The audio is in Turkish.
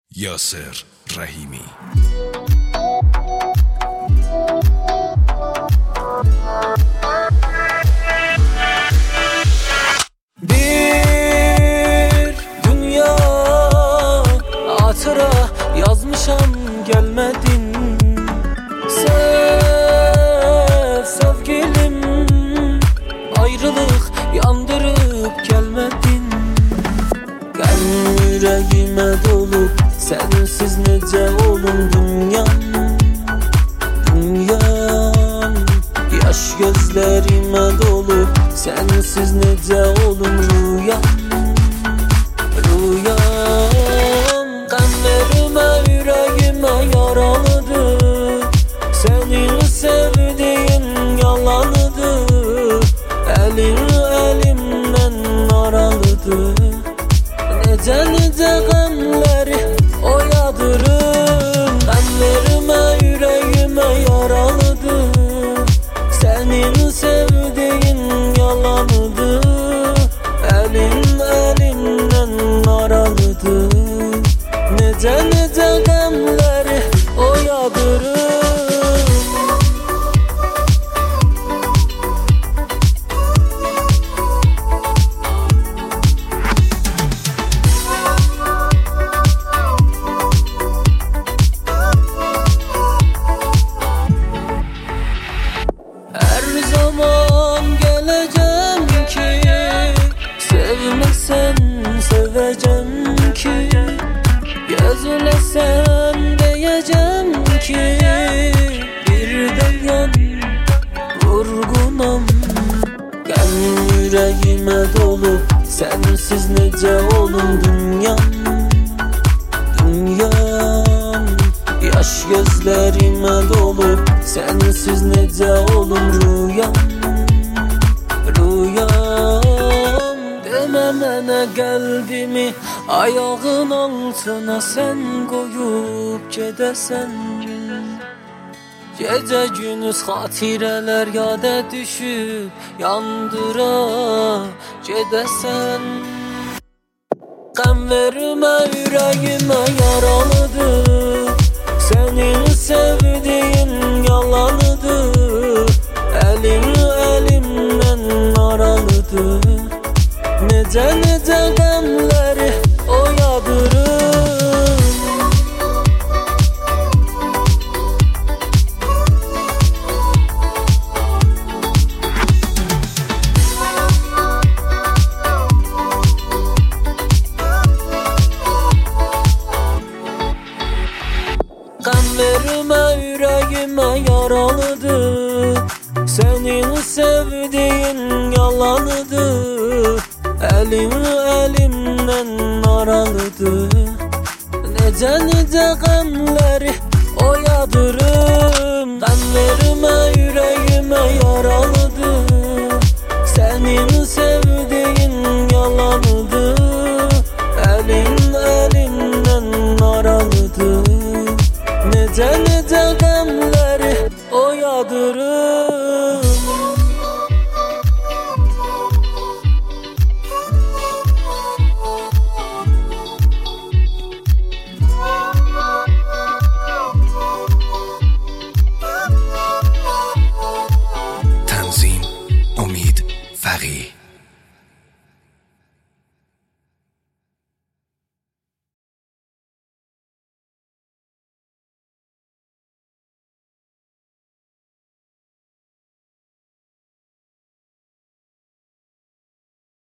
Yasir Rahimi. Bir dünya hatıra yazmışam, gelmedin. Sev sevgilim, ayrılık yandırıp gelmedin. Qəm yüreğime dolup sensiz nece olum dünyam. Dünyam yaş gözlerime dolup sensiz nece olum rüyam. Rüyam qanlarıma yüreğime yaralıdır. Senin sevdiğin yalanıdır. Elimden aralıdır. Nece qəmləri oyadırım. Qənlərimə, yüreğime yaralıdır. Senin sevdiğin yalanıdır. Elimden aralıdır. Nece qəmləri oyadırım. Her zaman geleceğim ki, sevmesen seveceğim ki, gözlesen diyeceğim ki, bir de yan vurgunam. Qəm yüreğime dolup sensiz nece olum dünyam. Dünyam yaş gözlerime dolup sensiz nece olum rüyam. Rüyam demə mənə qəlbimi ayağın altına sen koyup gedəsən. Gece gündüz xatirələr yada düşüb yandıra gedəsən. Qəm vermə, yüreğime yaralıdır. Senin sevdiğin yalanıdır. Elimden aralıdır. Nece qəmləri oyadırım. Qənlərimə, yüreğime yaralıdır. Senin sevdiğin yalanıdır. Elimden aralıdır. Nece qəmləri oyadırım. Qənlərimə, yüreğime yaralıdır. Senin